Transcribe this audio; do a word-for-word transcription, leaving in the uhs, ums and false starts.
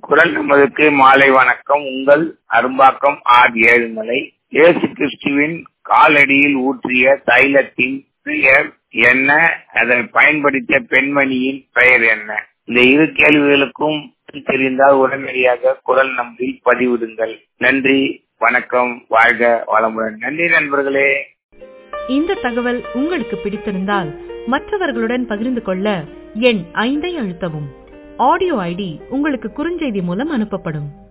குரல் நமதுக்கு மாலை வணக்கம். உங்கள் அரும்பாக்கம் ஆர் ஏழுமலை. இயேசு கிறிஸ்துவின் காலடியில் ஊற்றிய தைலத்தின் பெயர் என்ன? அதை பயன்படுத்திய பெண்மணியின் பெயர் என்ன? இந்த இரு கேள்விகளுக்கும் தெரிந்தால் உடனடியாக குரல் நம்பில் பதிவிடுங்கள். நன்றி, வணக்கம், வாழ்க வளமுடன். நன்றி நண்பர்களே. இந்த தகவல் உங்களுக்கு பிடித்திருந்தால் மற்றவர்களுடன் பகிர்ந்து கொள்ள எண் ஐந்தை அழுத்தவும். ஆடியோ ஐடி உங்களுக்கு குறுஞ்செய்தி மூலம் அனுப்பப்படும்.